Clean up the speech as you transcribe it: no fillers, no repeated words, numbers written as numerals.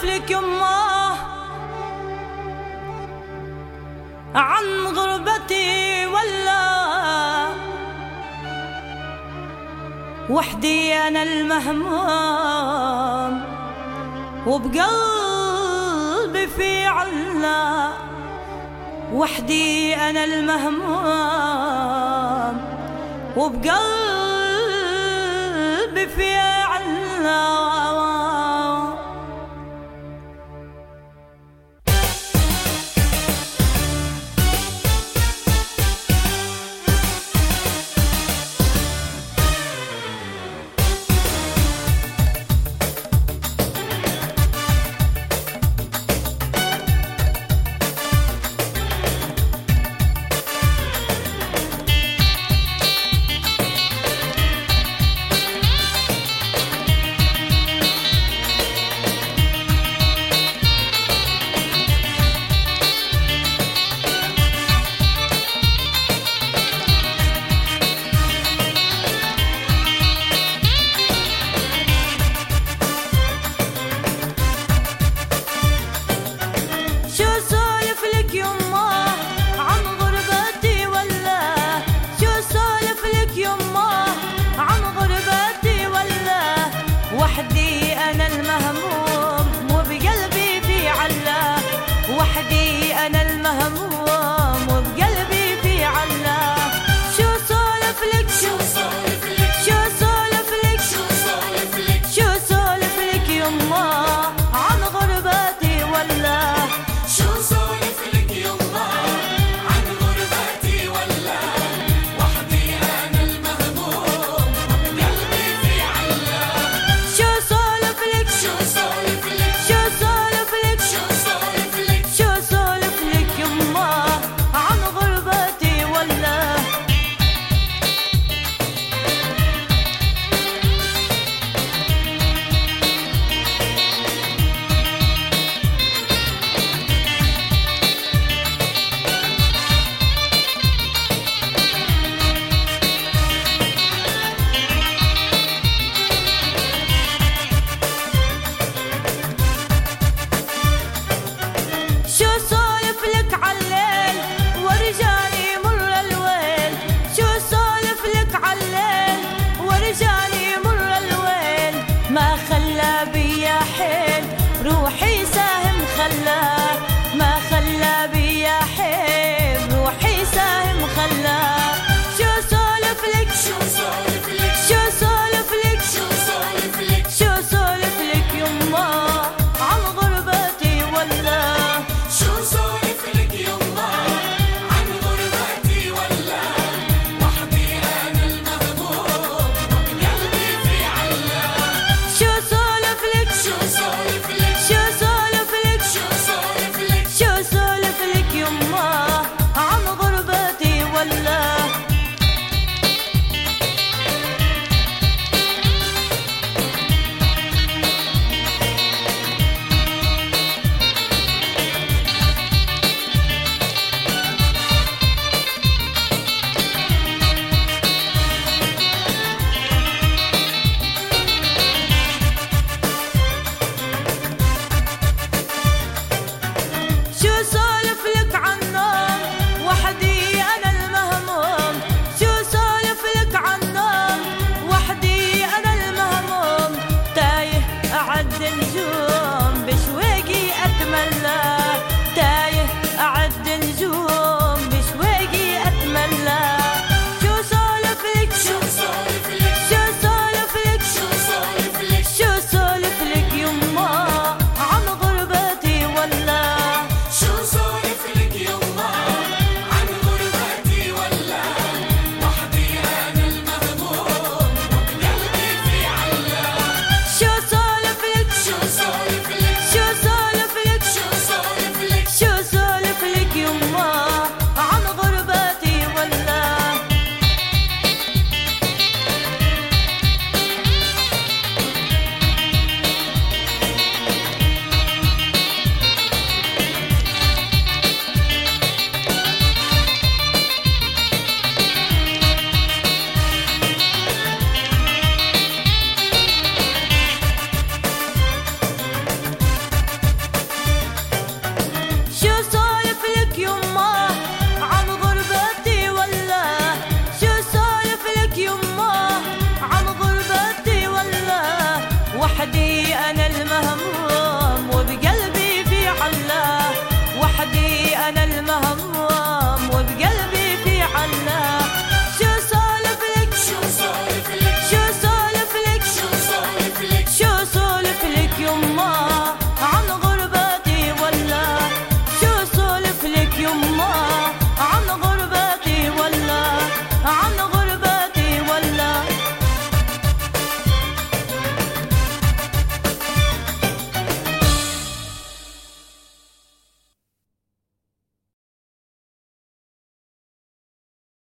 اسولف لك يمه عن غربتي ولا وحدي انا المهموم وبقلبي في علا، وحدي انا المهموم وبقلبي في علا. وحدي أنا المهموم وبقلبي في علا، وحدي أنا المهموم وبقلبي في علا. شو سولف لك شو سولف لك شو سولف لك شو سولف لك شو سولف لك يما عن غربتي ولا شو سولف لك يما عن غربتي ولا وحدي أنا المهموم وبقلبي في علا. شو سولف لك شو سولف لك شو سولف لك شو سولف لك شو سولف لك يما عن غربتي ولا شو سولف لك عالليل ورجالي مر الويل، شو سولف لك عالليل ورجالي مر الويل، ما خلى بيا حيل روحي ساهم خلى